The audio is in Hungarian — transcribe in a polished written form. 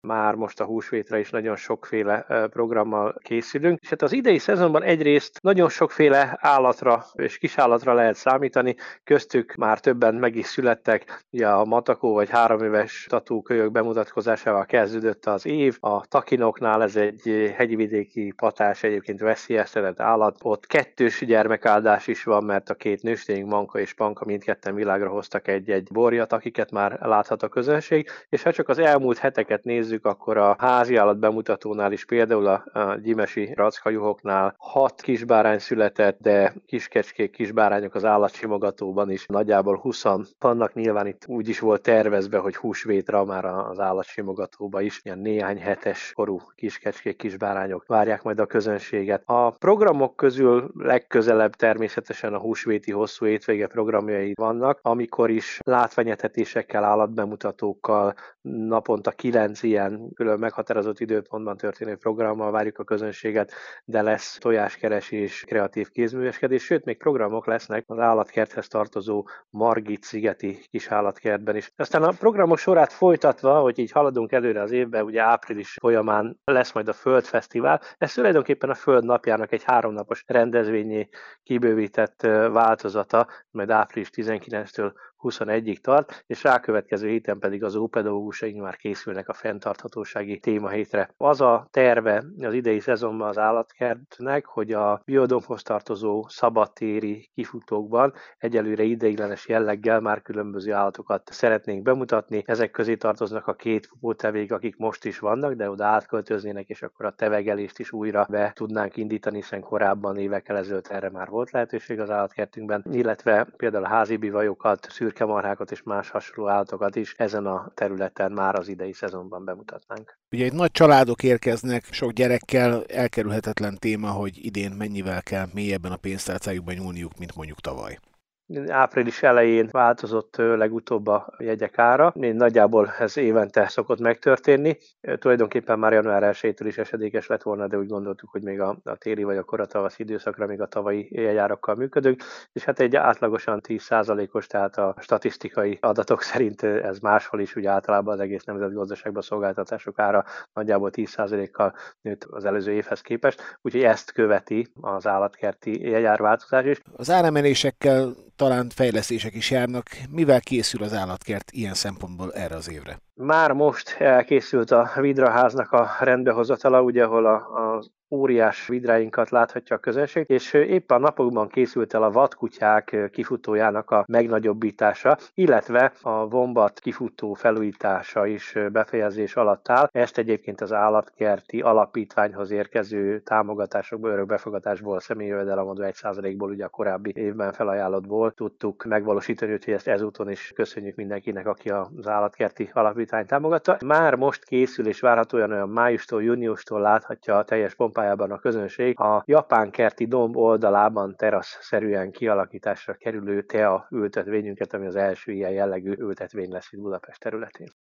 már most a húsvétra is nagyon sokféle programmal készülünk, és hát az idei szezonban egyrészt nagyon sokféle állatra és kisállatra lehet számítani, köztük már többen meg is születtek, ugye a matakó vagy 3 éves tatúkölyök bemutatkozásával kezdődött az év, a takinoknál ez egy hegyvidéki patás, egyébként veszélyeztetett állat, ott 2 gyermekáldás is van, mert a 2 nőstény, Manka és Panka mindketten világra hoztak egy borjat, akiket már láthat a közönség, és ha csak az elmúlt heteket nézzük, akkor a háziállat bemutatónál is, például a gyimesi rackajuhoknál 6 kisbárány született, de kiskecskék, kisbárányok az állatsimogatóban is nagyjából 20 vannak. Nyilván itt úgy is volt tervezve, hogy húsvétra már az állatsimogatóba is ilyen néhány hetes korú kiskecskék, kisbárányok várják majd a közönséget. A programok közül legközelebb természetesen a húsvéti hosszú étvége programjai vannak, amikor is látványetetésekkel, állatbemutatókkal, naponta 9 ilyen külön meghatározott időpontban történő programmal várjuk a közönséget, de lesz tojáskeresés, kreatív kézműveskedés, sőt, még programok lesznek az állatkerthez tartozó Margit-szigeti kis állatkertben is. Aztán a programok sorát folytatva, hogy így haladunk előre az évben, ugye április folyamán lesz majd a Földfesztivál. Ez tulajdonképpen a Föld napjának egy 3 napos rendezvényé kibővített változata, majd április 19-től 21-ig tart, és rákövetkező héten pedig az ópedagógusaink már készülnek a fenntarthatósági témahétre. Az a terve az idei szezonban az állatkertnek, hogy a biodómhoz tartozó szabadtéri kifutókban egyelőre ideiglenes jelleggel már különböző állatokat szeretnénk bemutatni. Ezek közé tartoznak a 2 pupótevék, akik most is vannak, de oda átköltöznének, és akkor a tevegelést is újra be tudnánk indítani, hiszen korábban évekkel ezelőtt erre már volt lehetőség az állatkertünkben, illetve például a házi bivajokat, szürkemarhákat és más hasonló állatokat is ezen a területen már az idei szezonban bemutatnánk. Ugye itt nagy családok érkeznek, sok gyerekkel, elkerülhetetlen téma, hogy idén mennyivel kell mélyebben a pénztárcájukban nyúlniuk, mint mondjuk tavaly. Április elején változott legutóbb a jegyek ára. Nagyjából ez évente szokott megtörténni. Tulajdonképpen már január 1-től is esedékes lett volna, de úgy gondoltuk, hogy még a téli vagy a koratavasz időszakra még a tavalyi jegyárakkal működünk, és hát egy átlagosan 10%-os, tehát a statisztikai adatok szerint ez máshol is, ugye általában az egész nemzetgazdaságban szolgáltatások ára nagyjából 10%-kal nőtt az előző évhez képest, úgyhogy ezt követi az állatkerti jegyárváltozás is. Az áremelésekkel talán fejlesztések is járnak. Mivel készül az állatkert ilyen szempontból erre az évre? Már most elkészült a vidraháznak a rendbehozatala, ugye, ahol az óriás vidráinkat láthatja a közönség, és éppen a napokban készült el a vadkutyák kifutójának a megnagyobbítása, illetve a vombat kifutó felújítása is befejezés alatt áll. Ezt egyébként az állatkerti alapítványhoz érkező támogatásokból, örökbefogadásból, személyi jövedelemadó 1%-ból, ugye a korábbi évben felajánlottból tudtuk megvalósítani, úgyhogy ezt ezúton is köszönjük mindenkinek, aki az állatkerti alapítványt támogatta. Már most készül és várhatóan olyan májustól, júniustól láthatja a teljes pompájában a közönség a japán kerti domb oldalában teraszszerűen kialakításra kerülő tea ültetvényünket, ami az első ilyen jellegű ültetvény lesz itt Budapest területén.